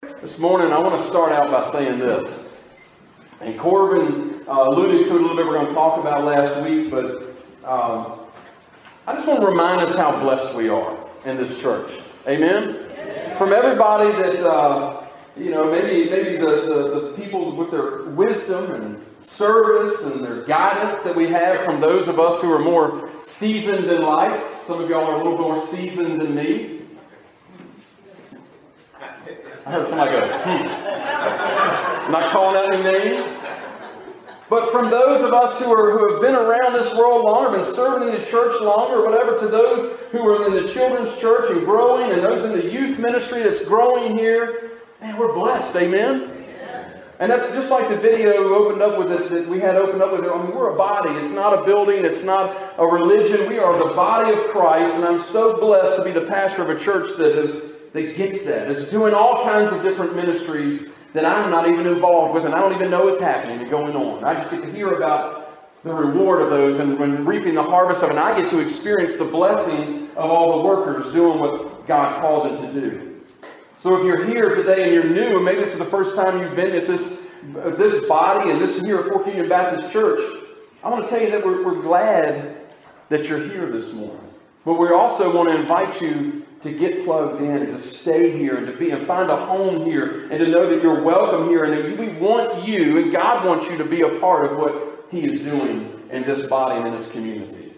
This morning I want to start out by saying this. And Corbin alluded to it a little bit, we're going to talk about last week, but I just want to remind us how blessed we are in this church. Amen? Amen. From everybody that, maybe the people with their wisdom and service and their guidance that we have from those of us who are more seasoned in life. Some of y'all are a little more seasoned than me. I heard somebody go, I'm not calling out any names. But from those of us who have been around this world longer, been serving in the church longer, whatever, to those who are in the children's church and growing, and those in the youth ministry that's growing here, man, we're blessed. Amen? And that's just like the video opened up with it, that we had opened up with it. I mean, we're a body. It's not a building. It's not a religion. We are the body of Christ. And I'm so blessed to be the pastor of a church that gets that. It's doing all kinds of different ministries that I'm not even involved with, and I don't even know is happening and going on. I just get to hear about the reward of those and when reaping the harvest of it. And I get to experience the blessing of all the workers doing what God called them to do. So if you're here today and you're new, and maybe this is the first time you've been at this body and this here at Fork Union Baptist Church, I want to tell you that we're glad that you're here this morning. But we also want to invite you to get plugged in and to stay here and find a home here and to know that you're welcome here and that we want you and God wants you to be a part of what He is doing in this body and in this community.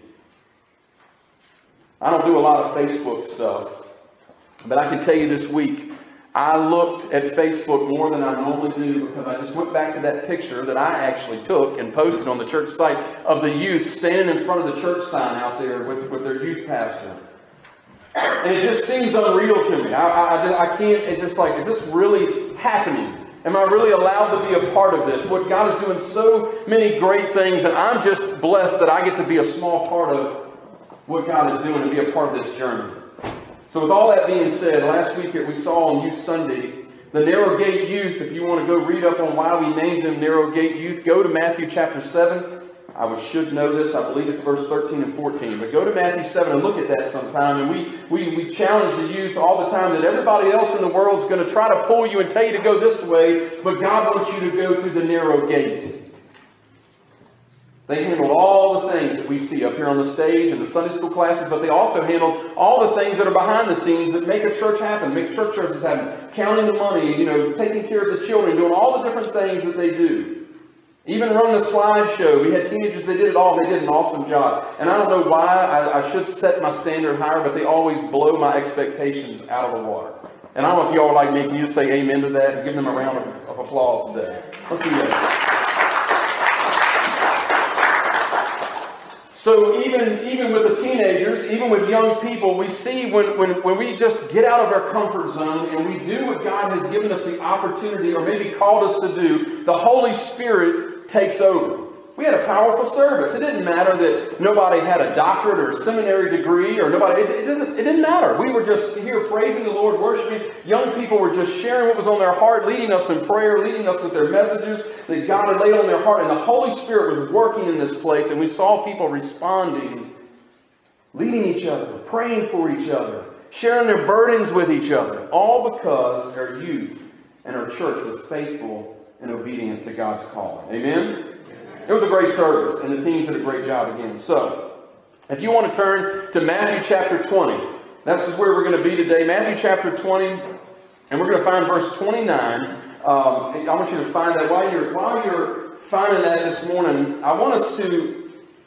I don't do a lot of Facebook stuff, but I can tell you this week, I looked at Facebook more than I normally do because I just went back to that picture that I actually took and posted on the church site of the youth standing in front of the church sign out there with their youth pastor. And it just seems unreal to me. I can't, it's just like, is this really happening? Am I really allowed to be a part of this? What God is doing so many great things, and I'm just blessed that I get to be a small part of what God is doing and be a part of this journey. So with all that being said, last week we saw on Youth Sunday, the Narrow Gate Youth. If you want to go read up on why we named them Narrow Gate Youth, go to Matthew chapter 7. I should know this. I believe it's verse 13 and 14. But go to Matthew 7 and look at that sometime. And we challenge the youth all the time that everybody else in the world is going to try to pull you and tell you to go this way, but God wants you to go through the narrow gate. They handled all the things that we see up here on the stage and the Sunday school classes, but they also handled all the things that are behind the scenes that make a church happen, make church services happen, counting the money, taking care of the children, doing all the different things that they do. Even running a slideshow. We had teenagers, they did it all. They did an awesome job. And I don't know why. I should set my standard higher, but they always blow my expectations out of the water. And I don't know if y'all are like me. Can you say amen to that and give them a round of applause today? Let's do that. So even with the teenagers, even with young people, we see when we just get out of our comfort zone and we do what God has given us the opportunity or maybe called us to do, the Holy Spirit takes over. We had a powerful service. It didn't matter that nobody had a doctorate or a seminary degree or nobody. It didn't matter. We were just here praising the Lord, worshiping. Young people were just sharing what was on their heart, leading us in prayer, leading us with their messages that God had laid on their heart. And the Holy Spirit was working in this place. And we saw people responding, leading each other, praying for each other, sharing their burdens with each other. All because our youth and our church was faithful and obedient to God's calling. Amen? It was a great service, and the teams did a great job again. So, if you want to turn to Matthew chapter 20, that's where we're going to be today. Matthew chapter 20, and we're going to find verse 29. I want you to find that. While you're finding that this morning, I want us to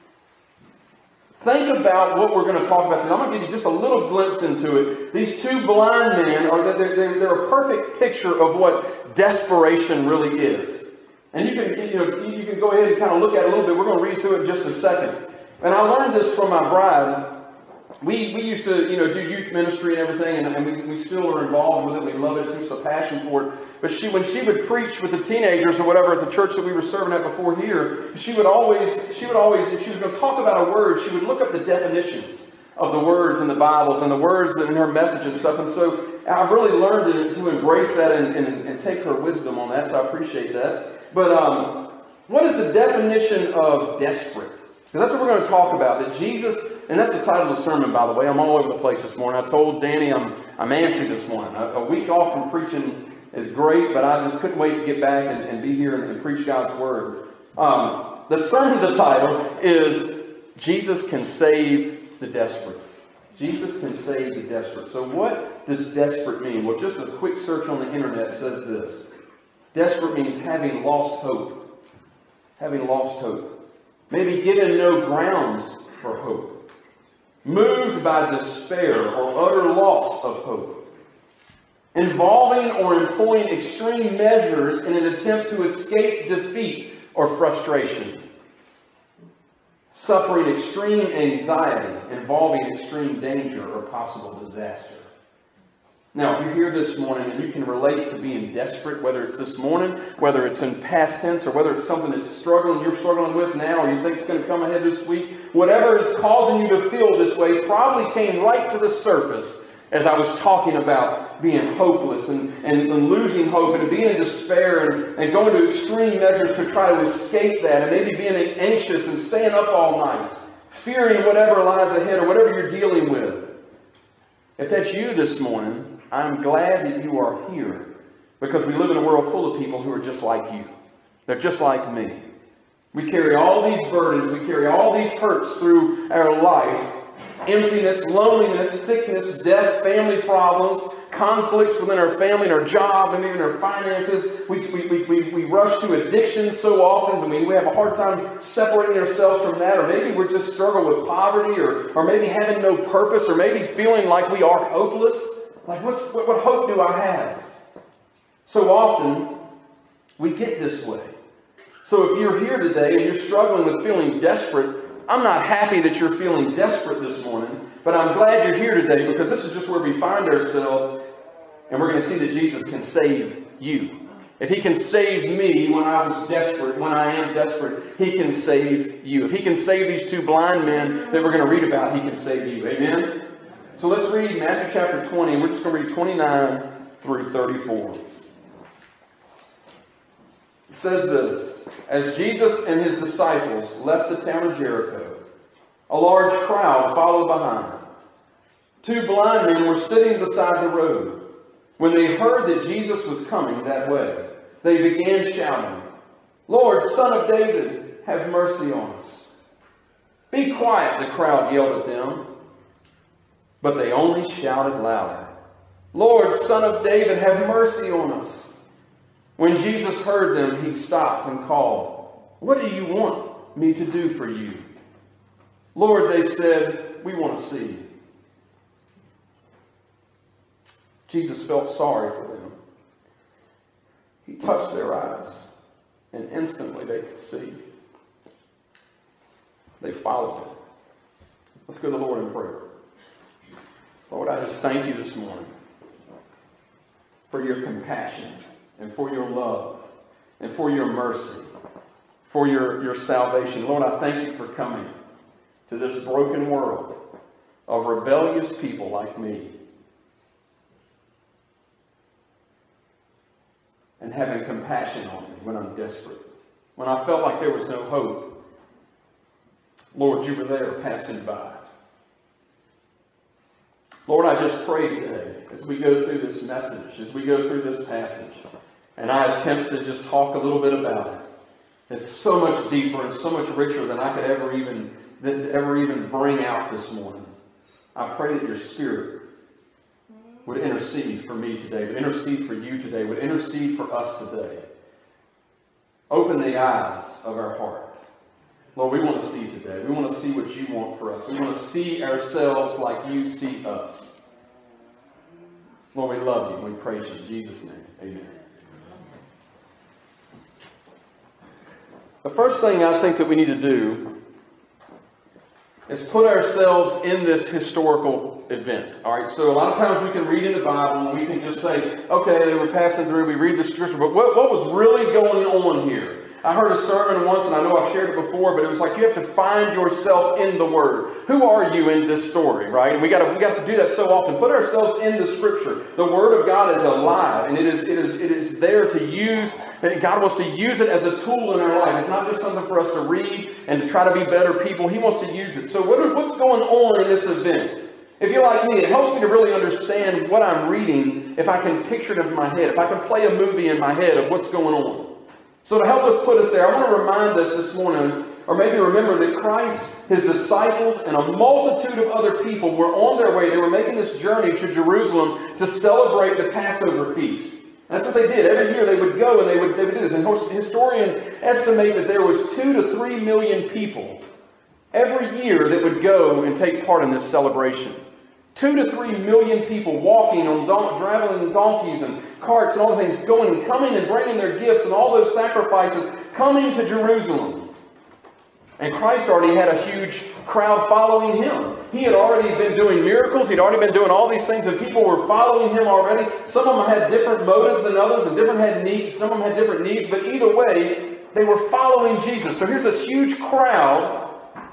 think about what we're going to talk about today. I'm going to give you just a little glimpse into it. These two blind men, they're a perfect picture of what desperation really is. And you can go ahead and kind of look at it a little bit. We're going to read through it in just a second. And I learned this from my bride. We used to do youth ministry and everything, and we still are involved with it. We love it. There's a passion for it. But when she would preach with the teenagers or whatever at the church that we were serving at before here, she would always, if she was going to talk about a word, she would look up the definitions of the words in the Bibles and the words in her message and stuff. And so I've really learned to embrace that and take her wisdom on that. So I appreciate that. But what is the definition of desperate? Because that's what we're going to talk about. That Jesus, and that's the title of the sermon, by the way. I'm all over the place this morning. I told Danny I'm antsy this morning. A week off from preaching is great, but I just couldn't wait to get back and be here and preach God's Word. The sermon, the title is Jesus Can Save the Desperate. Jesus can save the desperate. So what does desperate mean? Well, just a quick search on the internet says this. Desperate means having lost hope. Having lost hope. Maybe given no grounds for hope. Moved by despair or utter loss of hope. Involving or employing extreme measures in an attempt to escape defeat or frustration. Suffering extreme anxiety involving extreme danger or possible disaster. Now, if you're here this morning and you can relate to being desperate, whether it's this morning, whether it's in past tense, or whether it's something that's you're struggling with now, or you think it's going to come ahead this week, whatever is causing you to feel this way probably came right to the surface as I was talking about being hopeless and losing hope and being in despair and going to extreme measures to try to escape that, and maybe being anxious and staying up all night, fearing whatever lies ahead or whatever you're dealing with. If that's you this morning, I'm glad that you are here, because we live in a world full of people who are just like you. They're just like me. We carry all these burdens, we carry all these hurts through our life. Emptiness, loneliness, sickness, death, family problems, conflicts within our family and our job and even our finances. We rush to addiction so often. I mean, we have a hard time separating ourselves from that. Or maybe we just struggle with poverty, or maybe having no purpose, or maybe feeling like we are hopeless. Like, what hope do I have? So often, we get this way. So if you're here today and you're struggling with feeling desperate, I'm not happy that you're feeling desperate this morning, but I'm glad you're here today, because this is just where we find ourselves, and we're going to see that Jesus can save you. If He can save me when I was desperate, when I am desperate, He can save you. If He can save these two blind men that we're going to read about, He can save you. Amen? So let's read Matthew chapter 20, and we're just going to read 29 through 34. It says this: As Jesus and His disciples left the town of Jericho, a large crowd followed behind. Two blind men were sitting beside the road. When they heard that Jesus was coming that way, they began shouting, "Lord, Son of David, have mercy on us." "Be quiet," the crowd yelled at them. But they only shouted louder, "Lord, Son of David, have mercy on us." When Jesus heard them, He stopped and called, "What do you want me to do for you?" "Lord," they said, "we want to see." Jesus felt sorry for them. He touched their eyes, and instantly they could see. They followed Him. Let's go to the Lord in prayer. Lord, I just thank You this morning for Your compassion, and for Your love, and for Your mercy, for your salvation. Lord, I thank You for coming to this broken world of rebellious people like me, and having compassion on me when I'm desperate. When I felt like there was no hope, Lord, You were there passing by. Lord, I just pray today as we go through this message, as we go through this passage, and I attempt to just talk a little bit about it. It's so much deeper and so much richer than I could ever even bring out this morning. I pray that Your Spirit would intercede for me today, would intercede for you today, would intercede for us today. Open the eyes of our heart. Lord, we want to see today. We want to see what You want for us. We want to see ourselves like You see us. Lord, we love You. We praise You. In Jesus' name, amen. The first thing I think that we need to do is put ourselves in this historical event. All right, so a lot of times we can read in the Bible and we can just say, okay, they were passing through, we read the scripture, but what was really going on here? I heard a sermon once, and I know I've shared it before, but it was like you have to find yourself in the Word. Who are you in this story, right? And we got to do that so often. Put ourselves in the Scripture. The Word of God is alive, and it is there to use. And God wants to use it as a tool in our life. It's not just something for us to read and to try to be better people. He wants to use it. So what's going on in this event? If you're like me, it helps me to really understand what I'm reading if I can picture it in my head, if I can play a movie in my head of what's going on. So to help us put us there, I want to remind us this morning, or maybe remember that Christ, his disciples, and a multitude of other people were on their way. They were making this journey to Jerusalem to celebrate the Passover feast. That's what they did. Every year they would go and they would do this. And historians estimate that there was 2 to 3 million people every year that would go and take part in this celebration. 2 to 3 million people walking on traveling donkeys and carts and all the things, going and coming and bringing their gifts and all those sacrifices, coming to Jerusalem. And Christ already had a huge crowd following him. He had already been doing miracles. He'd already been doing all these things, and people were following him already. Some of them had different motives than others, and different had needs. Some of them had different needs, but either way, they were following Jesus. So here's this huge crowd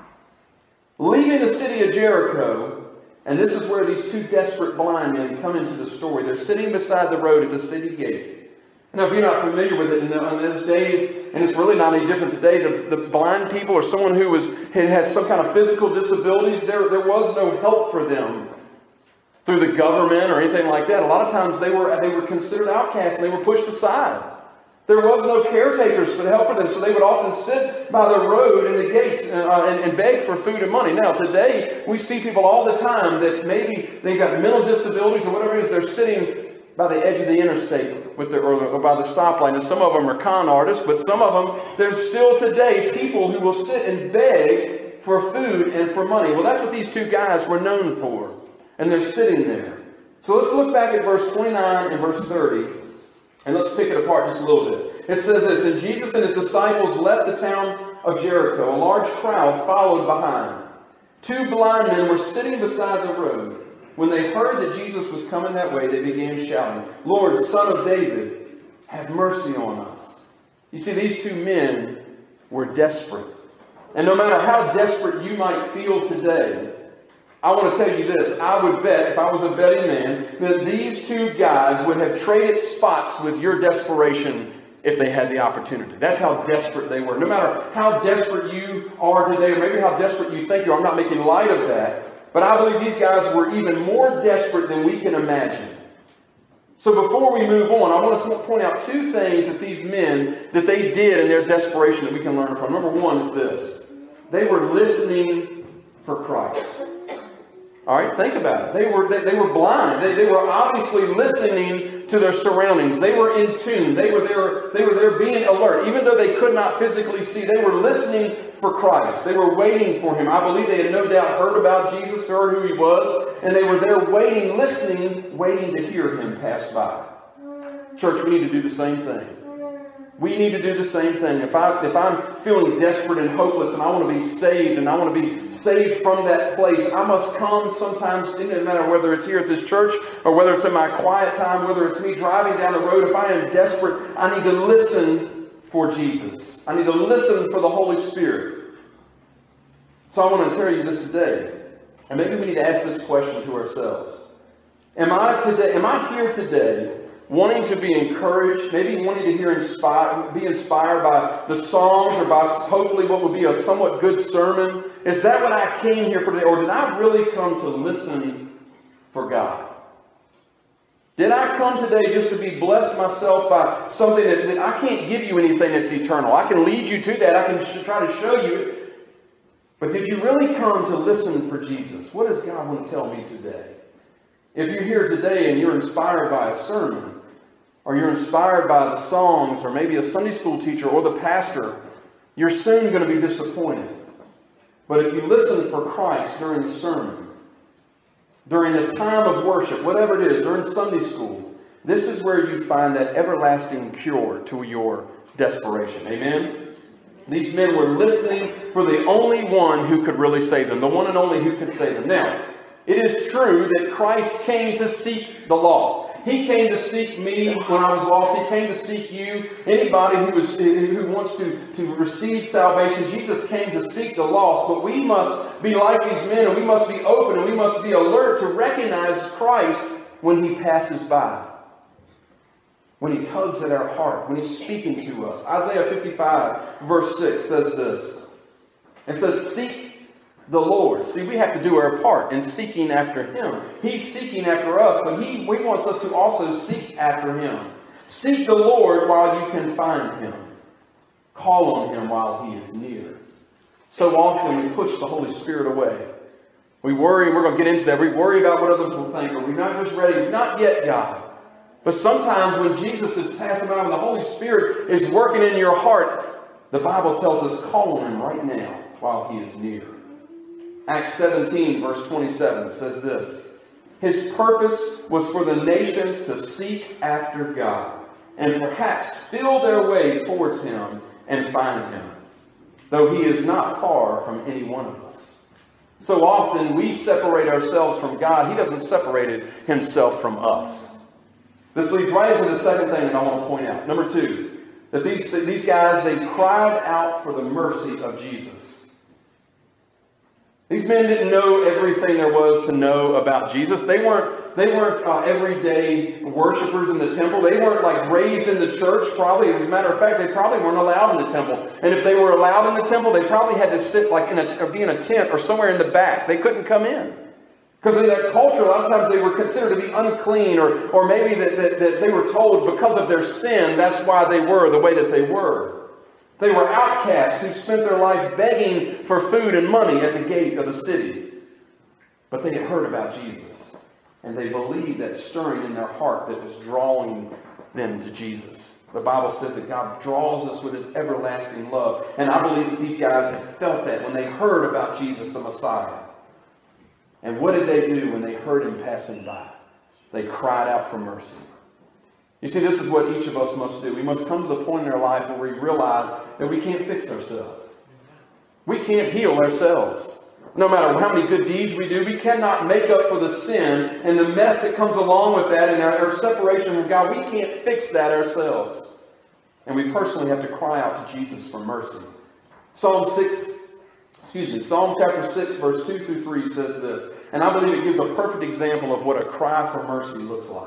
leaving the city of Jericho. And this is where these 2 desperate blind men come into the story. They're sitting beside the road at the city gate. Now, if you're not familiar with it in those days, and it's really not any different today, the blind people or someone who had some kind of physical disabilities, there was no help for them through the government or anything like that. A lot of times they were considered outcasts and they were pushed aside. There was no caretakers for help for them, so they would often sit by the road and the gates and beg for food and money. Now, today, we see people all the time that maybe they've got mental disabilities or whatever it is. They're sitting by the edge of the interstate with or by the stoplight. And some of them are con artists, but some of them, there's still today people who will sit and beg for food and for money. Well, that's what these 2 guys were known for. And they're sitting there. So let's look back at verse 29 and verse 30. And let's pick it apart just a little bit. It says this: And Jesus and his disciples left the town of Jericho. A large crowd followed behind. 2 blind men were sitting beside the road. When they heard that Jesus was coming that way, they began shouting, "Lord, Son of David, have mercy on us." You see, these 2 men were desperate. And no matter how desperate you might feel today, I want to tell you this. I would bet, if I was a betting man, that these 2 guys would have traded spots with your desperation if they had the opportunity. That's how desperate they were. No matter how desperate you are today, or maybe how desperate you think you are, I'm not making light of that. But I believe these guys were even more desperate than we can imagine. So before we move on, I want to point out 2 things that these men, that they did in their desperation that we can learn from. Number 1 is this. They were listening for Christ. All right, think about it. They were blind. They were obviously listening to their surroundings. They were in tune. They were there being alert. Even though they could not physically see, they were listening for Christ. They were waiting for him. I believe they had no doubt heard about Jesus, heard who he was, and they were there waiting, listening, waiting to hear him pass by. Church, we need to do the same thing. We need to do the same thing. If I'm feeling desperate and hopeless and I want to be saved and I want to be saved from that place, I must come sometimes, it doesn't matter whether it's here at this church or whether it's in my quiet time, whether it's me driving down the road. If I am desperate, I need to listen for Jesus. I need to listen for the Holy Spirit. So I want to tell you this today. And maybe we need to ask this question to ourselves. Am I here today wanting to be encouraged, maybe wanting to be inspired by the songs or by hopefully what would be a somewhat good sermon? Is that what I came here for today? Or did I really come to listen for God? Did I come today just to be blessed myself by something that I can't give you anything that's eternal? I can lead you to that. I can try to show you. But did you really come to listen for Jesus? What does God want to tell me today? If you're here today and you're inspired by a sermon, or you're inspired by the songs, or maybe a Sunday school teacher or the pastor, you're soon going to be disappointed. But if you listen for Christ during the sermon, during the time of worship, whatever it is, during Sunday school, this is where you find that everlasting cure to your desperation. Amen? These men were listening for the only one who could really save them, the one and only who could save them. Now, it is true that Christ came to seek the lost. He came to seek me when I was lost. He came to seek you. Anybody who wants to receive salvation, Jesus came to seek the lost. But we must be like these men, and we must be open, and we must be alert to recognize Christ when he passes by. When he tugs at our heart, when he's speaking to us. Isaiah 55 verse 6 says this. It says, "Seek the Lord. See, we have to do our part in seeking after Him. He's seeking after us, but He wants us to also seek after Him. Seek the Lord while you can find Him. Call on Him while He is near. So often we push the Holy Spirit away. We worry, and we're going to get into that. We worry about what others will think. Are we not just ready? Not yet, God. But sometimes when Jesus is passing by, when the Holy Spirit is working in your heart, the Bible tells us, call on Him right now while He is near. Acts 17, verse 27 says this: His purpose was for the nations to seek after God, and perhaps feel their way towards Him and find Him, though He is not far from any one of us. So often we separate ourselves from God. He doesn't separate Himself from us. This leads right into the second thing that I want to point out. Number two, that these guys, they cried out for the mercy of Jesus. These men didn't know everything there was to know about Jesus. They weren't everyday worshipers in the temple. They weren't like raised in the church, probably. As a matter of fact, they probably weren't allowed in the temple. And if they were allowed in the temple, they probably had to sit like be in a tent or somewhere in the back. They couldn't come in. Because in that culture, a lot of times they were considered to be unclean, or maybe that they were told because of their sin, that's why they were the way that they were. They were outcasts who spent their life begging for food and money at the gate of the city. But they had heard about Jesus, and they believed that stirring in their heart that was drawing them to Jesus. The Bible says that God draws us with His everlasting love. And I believe that these guys had felt that when they heard about Jesus, the Messiah. And what did they do when they heard Him passing by? They cried out for mercy. You see, this is what each of us must do. We must come to the point in our life where we realize that we can't fix ourselves. We can't heal ourselves. No matter how many good deeds we do, we cannot make up for the sin and the mess that comes along with that and our separation from God. We can't fix that ourselves. And we personally have to cry out to Jesus for mercy. Psalm chapter 6, verse 2 through 3 says this, and I believe it gives a perfect example of what a cry for mercy looks like.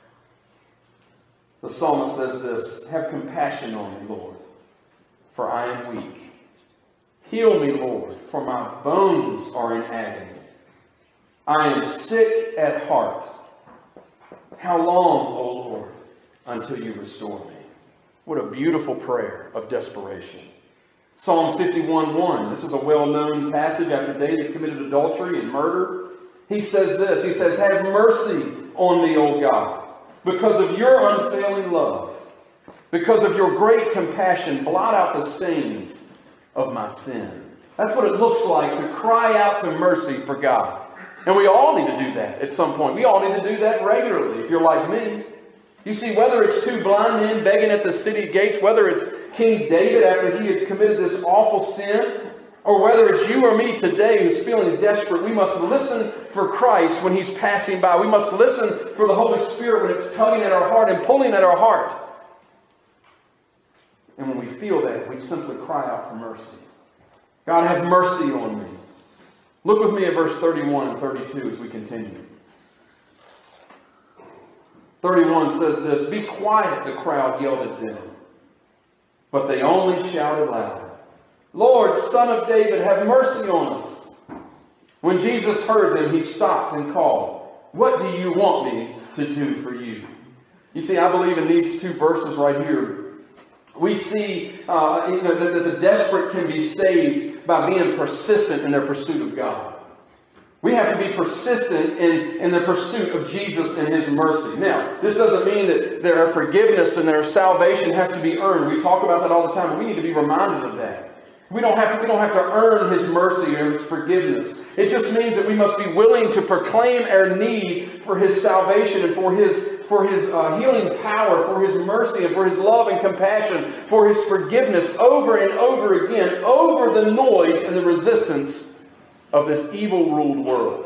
The psalmist says this: have compassion on me, Lord, for I am weak. Heal me, Lord, for my bones are in agony. I am sick at heart. How long, O Lord, until you restore me? What a beautiful prayer of desperation. Psalm 51:1. This is a well-known passage after David committed adultery and murder. He says this. He says, have mercy on me, O God, because of your unfailing love. Because of your great compassion, blot out the stains of my sin. That's what it looks like to cry out to mercy for God. And we all need to do that at some point. We all need to do that regularly if you're like me. You see, whether it's two blind men begging at the city gates, whether it's King David after he had committed this awful sin, or whether it's you or me today who's feeling desperate, we must listen for Christ when He's passing by. We must listen for the Holy Spirit when it's tugging at our heart and pulling at our heart. And when we feel that, we simply cry out for mercy. God, have mercy on me. Look with me at verse 31 and 32 as we continue. 31 says this, be quiet, the crowd yelled at them. But they only shouted louder, Lord, Son of David, have mercy on us. When Jesus heard them, He stopped and called, what do you want me to do for you? You see, I believe in these two verses right here, we see that the desperate can be saved by being persistent in their pursuit of God. We have to be persistent in the pursuit of Jesus and His mercy. Now, this doesn't mean that their forgiveness and their salvation has to be earned. We talk about that all the time, but we need to be reminded of that. We don't have to earn His mercy or His forgiveness. It just means that we must be willing to proclaim our need for His salvation and for His healing power, for His mercy and for His love and compassion, for His forgiveness over and over again, over the noise and the resistance of this evil-ruled world.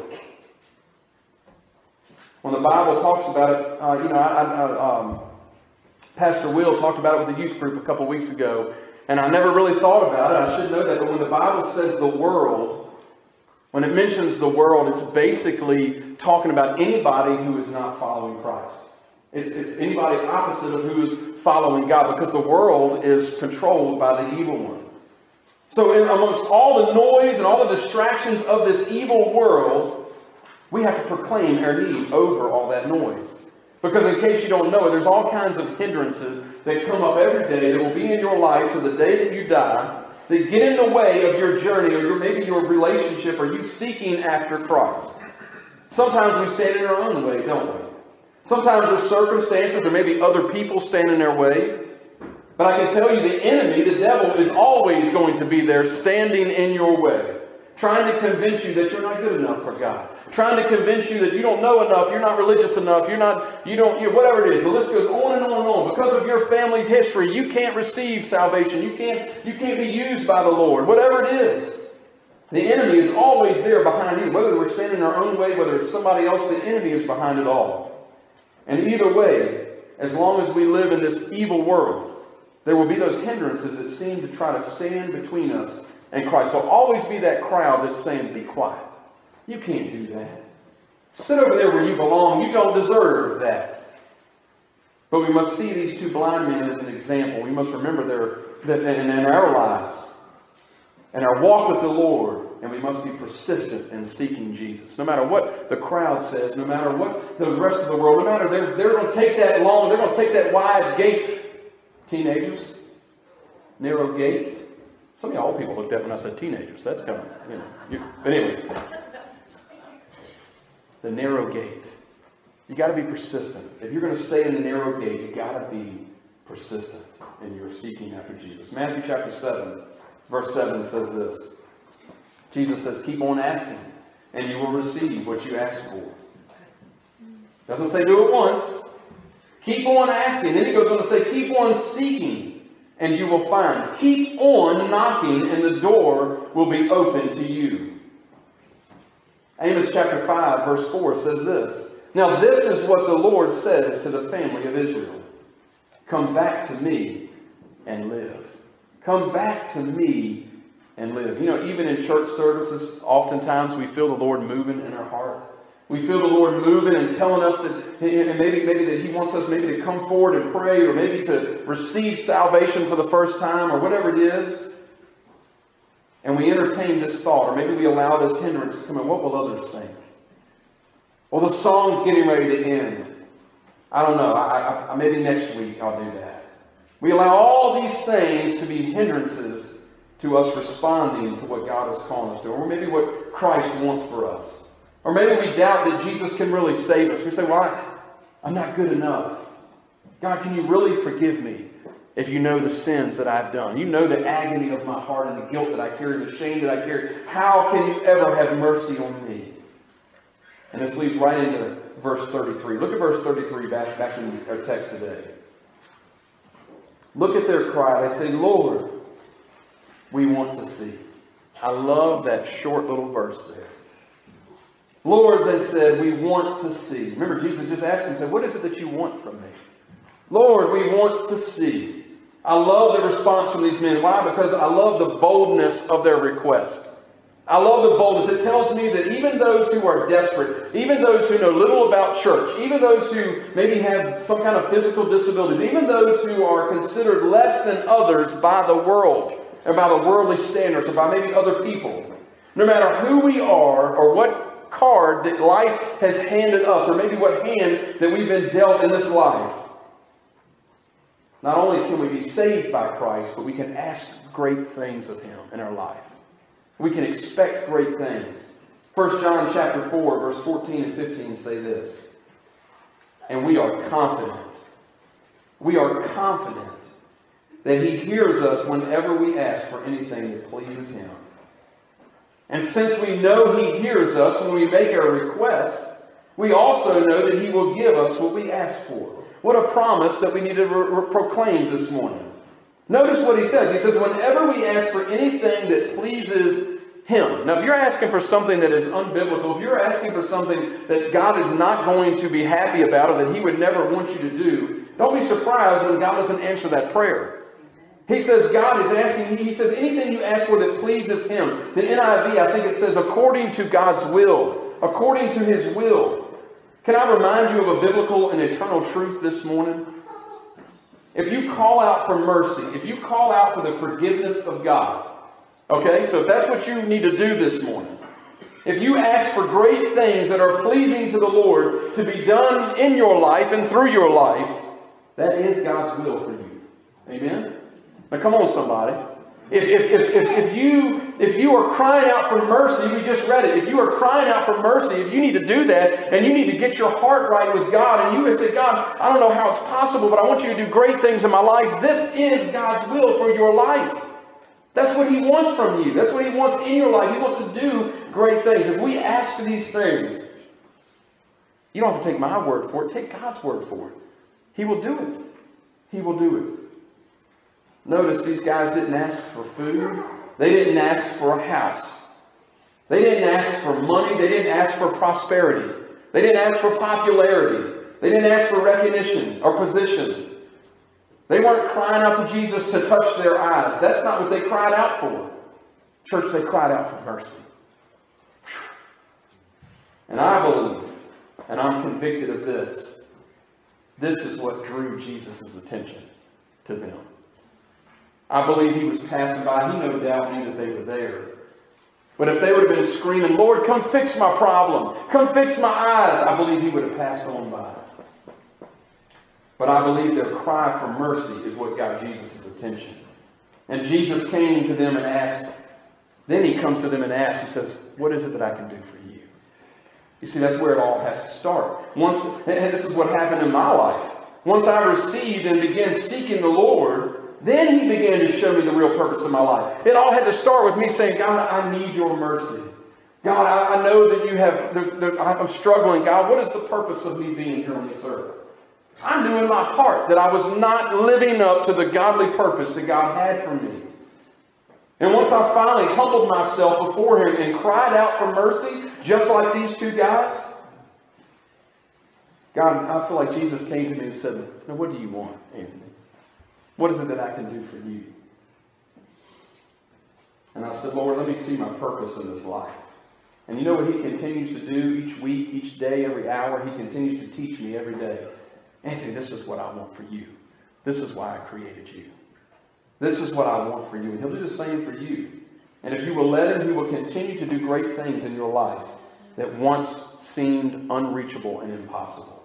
When the Bible talks about it, Pastor Will talked about it with the youth group a couple weeks ago, and I never really thought about it. I should know that, but when the Bible says the world, when it mentions the world, it's basically talking about anybody who is not following Christ. It's anybody opposite of who is following God, because the world is controlled by the evil one. So amongst all the noise and all the distractions of this evil world, we have to proclaim our need over all that noise. Because in case you don't know it, there's all kinds of hindrances that come up every day that will be in your life to the day that you die, that get in the way of your journey or maybe your relationship or you seeking after Christ. Sometimes we stand in our own way, don't we? Sometimes there's circumstances or maybe other people stand in their way. But I can tell you the enemy, the devil, is always going to be there standing in your way, trying to convince you that you're not good enough for God, trying to convince you that you don't know enough, you're not religious enough, whatever it is. The list goes on and on and on. Because of your family's history, you can't receive salvation. You can't be used by the Lord. Whatever it is, the enemy is always there behind you. Whether we're standing in our own way, whether it's somebody else, the enemy is behind it all. And either way, as long as we live in this evil world, there will be those hindrances that seem to try to stand between us and Christ. So always be that crowd that's saying, be quiet. You can't do that. Sit over there where you belong. You don't deserve that. But we must see these two blind men as an example. We must remember that in our lives and our walk with the Lord, and we must be persistent in seeking Jesus. No matter what the crowd says, no matter what the rest of the world, no matter they're going to take that long, they're going to take that wide gate. Teenagers, narrow gate. Some of y'all old people looked at when I said teenagers. That's kind of, but anyway. The narrow gate. You got to be persistent. If you're going to stay in the narrow gate, you got to be persistent in your seeking after Jesus. Matthew chapter 7, verse 7 says this. Jesus says, keep on asking, and you will receive what you ask for. Doesn't say do it once. Keep on asking. Then he goes on to say, keep on seeking, and you will find. Keep on knocking, and the door will be open to you. Amos chapter 5, verse 4 says this. Now this is what the Lord says to the family of Israel. Come back to me and live. Come back to me and live. Even in church services, oftentimes we feel the Lord moving in our heart. We feel the Lord moving and telling us that, and maybe that He wants us maybe to come forward and pray, or maybe to receive salvation for the first time, or whatever it is. And we entertain this thought, or maybe we allow this hindrance to come in. What will others think? Well, the song's getting ready to end. I don't know. Maybe next week I'll do that. We allow all these things to be hindrances to us responding to what God is calling us to, or maybe what Christ wants for us. Or maybe we doubt that Jesus can really save us. We say, well, I'm not good enough. God, can you really forgive me if you know the sins that I've done? You know the agony of my heart and the guilt that I carry, the shame that I carry. How can you ever have mercy on me? And this leads right into verse 33. Look at verse 33 back in our text today. Look at their cry. They say, Lord, we want to see. I love that short little verse there. Lord, they said, we want to see. Remember, Jesus just asked them, said, what is it that you want from me? Lord, we want to see. I love the response from these men. Why? Because I love the boldness of their request. I love the boldness. It tells me that even those who are desperate, even those who know little about church, even those who maybe have some kind of physical disabilities, even those who are considered less than others by the world, or by the worldly standards, or by maybe other people, no matter who we are or what card that life has handed us, or maybe what hand that we've been dealt in this life, not only can we be saved by Christ, but we can ask great things of Him in our life. We can expect great things. 1 John chapter 4, verse 14 and 15 say this. And we are confident that He hears us whenever we ask for anything that pleases Him. And since we know He hears us when we make our request, we also know that He will give us what we ask for. What a promise that we need to proclaim this morning. Notice what He says. He says, whenever we ask for anything that pleases Him. Now, if you're asking for something that is unbiblical, if you're asking for something that God is not going to be happy about, or that He would never want you to do, don't be surprised when God doesn't answer that prayer. He says God is asking, He says anything you ask for that pleases Him. The NIV, I think it says, according to God's will. According to His will. Can I remind you of a biblical and eternal truth this morning? If you call out for mercy, if you call out for the forgiveness of God, Okay, so if that's what you need to do this morning, if you ask for great things that are pleasing to the Lord to be done in your life and through your life, that is God's will for you. Amen? Now come on, somebody. If you are crying out for mercy, we just read it. If you are crying out for mercy, if you need to do that, and you need to get your heart right with God, and you would say, God, I don't know how it's possible, but I want you to do great things in my life. This is God's will for your life. That's what He wants from you. That's what He wants in your life. He wants to do great things. If we ask for these things, you don't have to take my word for it. Take God's word for it. He will do it. He will do it. Notice these guys didn't ask for food. They didn't ask for a house. They didn't ask for money. They didn't ask for prosperity. They didn't ask for popularity. They didn't ask for recognition or position. They weren't crying out to Jesus to touch their eyes. That's not what they cried out for. Church, they cried out for mercy. And I believe, and I'm convicted of this, this is what drew Jesus' attention to them. I believe He was passing by. He no doubt knew that they were there. But if they would have been screaming, Lord, come fix my problem. Come fix my eyes. I believe He would have passed on by. But I believe their cry for mercy is what got Jesus' attention. And Jesus came to them and asked. Then He comes to them and asks. He says, what is it that I can do for you? You see, that's where it all has to start. And this is what happened in my life. Once I received and began seeking the Lord, then He began to show me the real purpose of my life. It all had to start with me saying, God, I need your mercy. God, I know that you have, I'm struggling. God, what is the purpose of me being here on this earth? I knew in my heart that I was not living up to the godly purpose that God had for me. And once I finally humbled myself before Him and cried out for mercy, just like these two guys, God, I feel like Jesus came to me and said, now what do you want, Anthony? What is it that I can do for you? And I said, Lord, let me see my purpose in this life. And you know what He continues to do each week, each day, every hour? He continues to teach me every day. Anthony, this is what I want for you. This is why I created you. This is what I want for you. And He'll do the same for you. And if you will let Him, He will continue to do great things in your life that once seemed unreachable and impossible.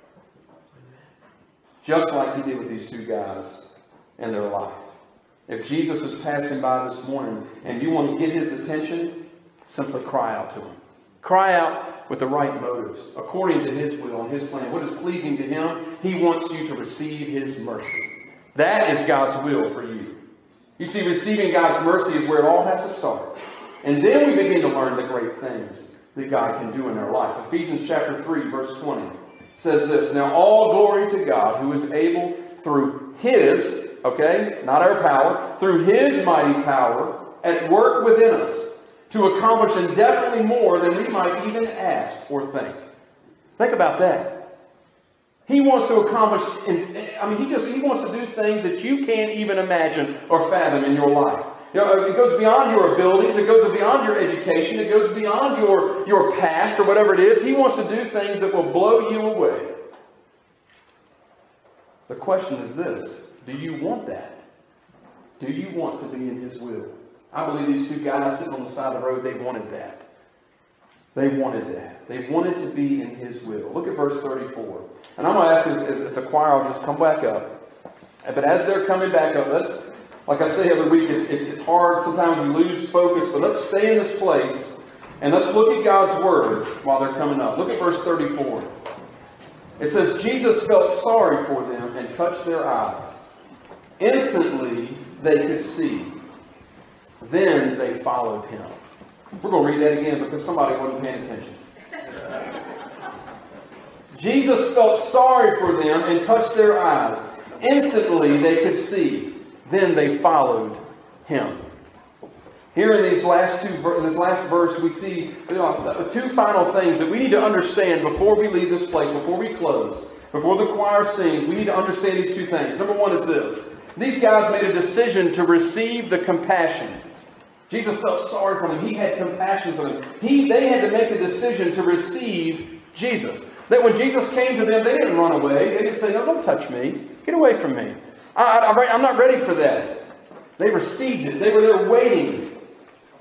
Just like He did with these two guys in their life. If Jesus is passing by this morning and you want to get His attention, simply cry out to Him. Cry out with the right motives, according to His will and His plan. What is pleasing to Him? He wants you to receive His mercy. That is God's will for you. You see, receiving God's mercy is where it all has to start. And then we begin to learn the great things that God can do in our life. Ephesians chapter 3, verse 20 says this, now all glory to God who is able through His, okay, not our power, through His mighty power at work within us to accomplish indefinitely more than we might even ask or think. Think about that. He wants to accomplish, He wants to do things that you can't even imagine or fathom in your life. You know, it goes beyond your abilities. It goes beyond your education. It goes beyond your past or whatever it is. He wants to do things that will blow you away. The question is this. Do you want that? Do you want to be in His will? I believe these two guys sitting on the side of the road, they wanted that. They wanted that. They wanted to be in His will. Look at verse 34. And I'm going to ask if the choir will just come back up. But as they're coming back up, like I say every week, it's hard. Sometimes we lose focus. But let's stay in this place and let's look at God's Word while they're coming up. Look at verse 34. It says, Jesus felt sorry for them and touched their eyes. Instantly they could see. Then they followed Him. We're going to read that again because somebody wasn't paying attention. Jesus felt sorry for them and touched their eyes. Instantly they could see. Then they followed Him. Here in this last verse, we see two final things that we need to understand before we leave this place, before we close, before the choir sings. We need to understand these two things. Number one is this. These guys made a decision to receive the compassion. Jesus felt sorry for them. He had compassion for them. They had to make a decision to receive Jesus. That when Jesus came to them, they didn't run away. They didn't say, no, don't touch me. Get away from me. I'm not ready for that. They received it. They were there waiting.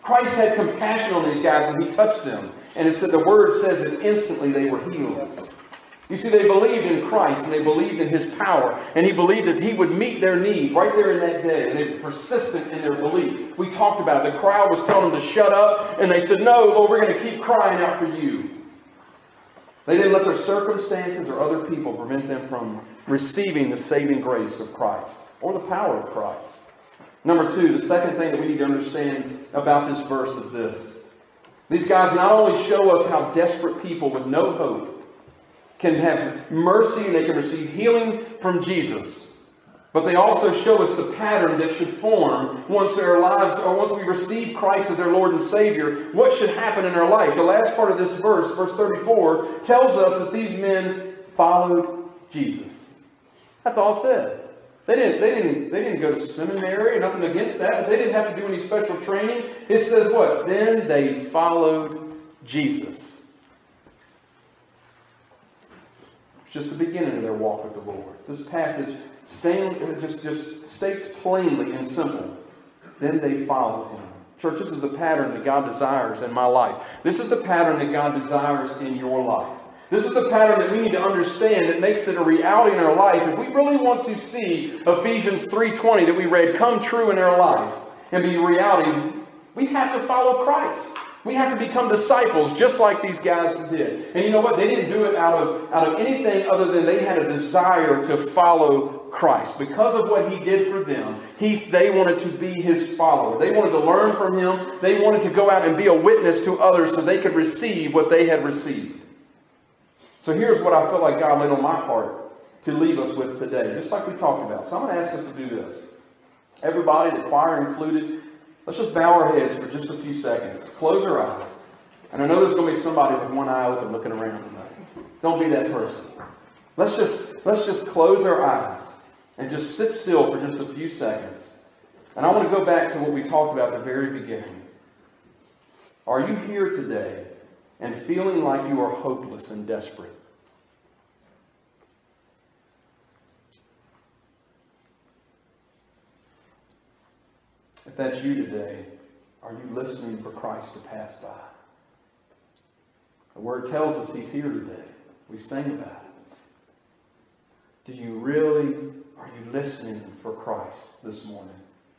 Christ had compassion on these guys and He touched them. And it said, the Word says that instantly they were healed. You see, they believed in Christ and they believed in His power. And He believed that He would meet their need right there in that day. And they were persistent in their belief. We talked about it. The crowd was telling them to shut up. And they said, no, Lord, we're going to keep crying out for You. They didn't let their circumstances or other people prevent them from receiving the saving grace of Christ or the power of Christ. Number two, the second thing that we need to understand about this verse is this. These guys not only show us how desperate people with no hope can have mercy and they can receive healing from Jesus, but they also show us the pattern that should form once their lives, or once we receive Christ as their Lord and Savior, what should happen in our life. The last part of this verse, verse 34, tells us that these men followed Jesus. That's all it said. They didn't go to seminary, nothing against that, but they didn't have to do any special training. It says what? Then they followed Jesus. It's just the beginning of their walk with the Lord. This passage just states plainly and simple. Then they followed Him. Church, this is the pattern that God desires in my life. This is the pattern that God desires in your life. This is the pattern that we need to understand that makes it a reality in our life. If we really want to see Ephesians 3:20 that we read come true in our life and be reality, we have to follow Christ. We have to become disciples just like these guys did. And you know what? They didn't do it out of anything other than they had a desire to follow Christ. Because of what He did for them, they wanted to be His follower. They wanted to learn from Him. They wanted to go out and be a witness to others so they could receive what they had received. So here's what I feel like God laid on my heart to leave us with today, just like we talked about. So I'm going to ask us to do this. Everybody, the choir included, let's just bow our heads for just a few seconds. Close our eyes. And I know there's going to be somebody with one eye open looking around tonight. Don't be that person. Let's just close our eyes and just sit still for just a few seconds. And I want to go back to what we talked about at the very beginning. Are you here today and feeling like you are hopeless and desperate? If that's you today, are you listening for Christ to pass by? The Word tells us He's here today. We sing about it. Are you listening for Christ this morning?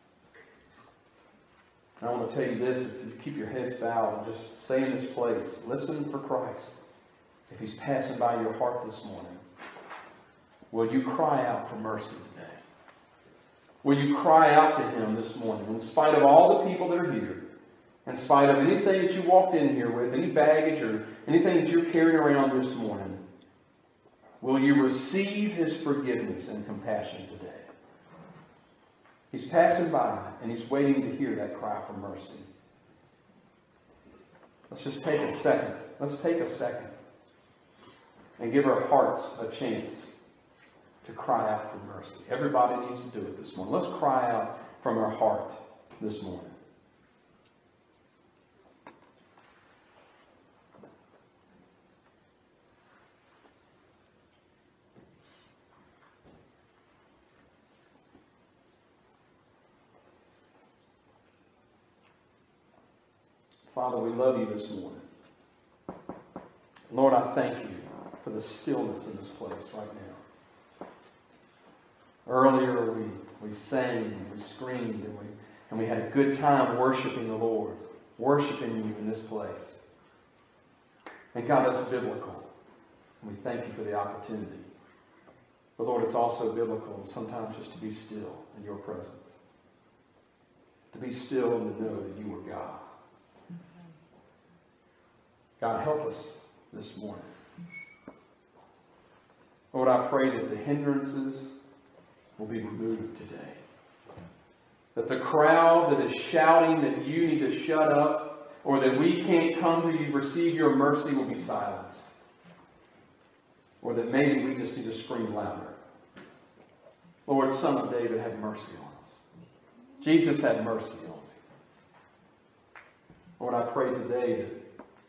I want to tell you this, if you keep your heads bowed and just stay in this place, listen for Christ. If He's passing by your heart this morning, will you cry out for mercy today? Will you cry out to Him this morning, in spite of all the people that are here, in spite of anything that you walked in here with, any baggage or anything that you're carrying around this morning? Will you receive His forgiveness and compassion today? He's passing by and He's waiting to hear that cry for mercy. Let's just take a second. Let's take a second and give our hearts a chance to cry out for mercy. Everybody needs to do it this morning. Let's cry out from our heart this morning. Father, we love You this morning. Lord, I thank You for the stillness in this place right now. Earlier we sang and we screamed and we had a good time worshiping the Lord, worshiping You in this place. And God, that's biblical. And we thank You for the opportunity. But Lord, it's also biblical sometimes just to be still in Your presence. To be still and to know that You are God. God, help us this morning. Lord, I pray that the hindrances will be removed today. That the crowd that is shouting that You need to shut up or that we can't come to You, receive Your mercy, will be silenced. Or that maybe we just need to scream louder. Lord, Son of David, have mercy on us. Jesus, have mercy on me. Lord, I pray today that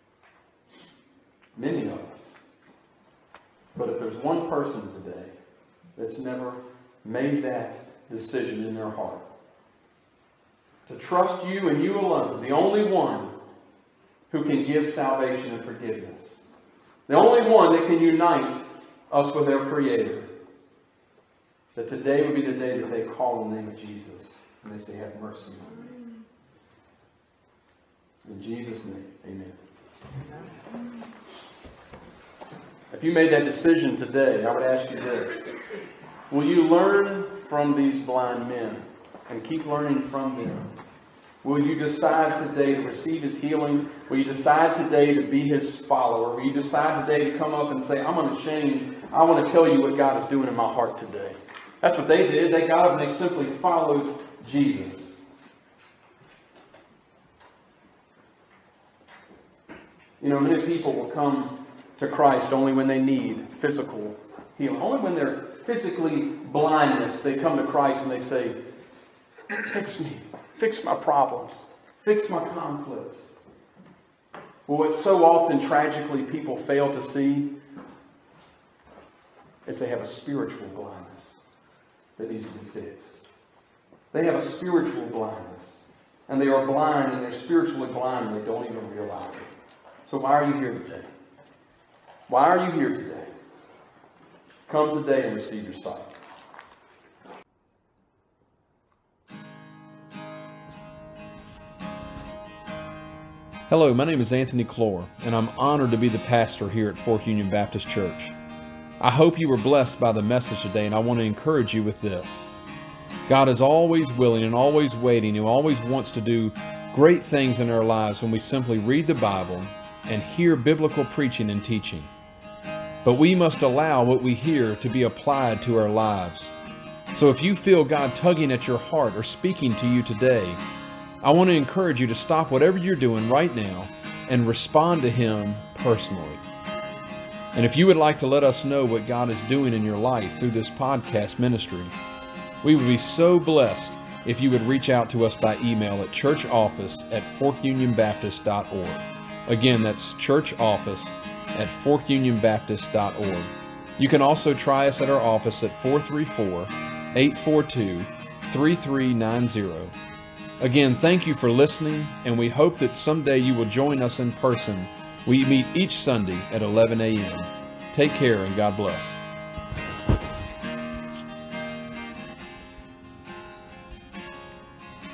many of us, but if there's one person today that's never made that decision in their heart To trust you and you alone, the only one who can give salvation and forgiveness. The only one that can unite us with our Creator. That today would be the day that they call on the name of Jesus and they say, have mercy on me. In Jesus' name, amen. If you made that decision today, I would ask you this. Will you learn from these blind men and keep learning from them? Will you decide today to receive His healing? Will you decide today to be His follower? Will you decide today to come up and say, I'm unashamed. I want to tell you what God is doing in my heart today. That's what they did. They got up and they simply followed Jesus. You know, many people will come to Christ only when they need physical healing. Only when they're physically blindness, they come to Christ and they say, fix me. Fix my problems. Fix my conflicts. Well, what so often tragically people fail to see is they have a spiritual blindness that needs to be fixed. They have a spiritual blindness. And they are blind and they're spiritually blind and they don't even realize it. So why are you here today? Why are you here today? Come today and receive your sight. Hello, my name is Anthony Clore, and I'm honored to be the pastor here at Fork Union Baptist Church. I hope you were blessed by the message today, and I want to encourage you with this. God is always willing and always waiting and always wants to do great things in our lives when we simply read the Bible and hear biblical preaching and teaching. But we must allow what we hear to be applied to our lives. So if you feel God tugging at your heart or speaking to you today, I want to encourage you to stop whatever you're doing right now and respond to Him personally. And if you would like to let us know what God is doing in your life through this podcast ministry, we would be so blessed if you would reach out to us by email at churchoffice@forkunionbaptist.org. Again, that's churchoffice@forkunionbaptist.org. You can also try us at our office at 434-842-3390. Again, thank you for listening, and we hope that someday you will join us in person. We meet each Sunday at 11 a.m. Take care and God bless.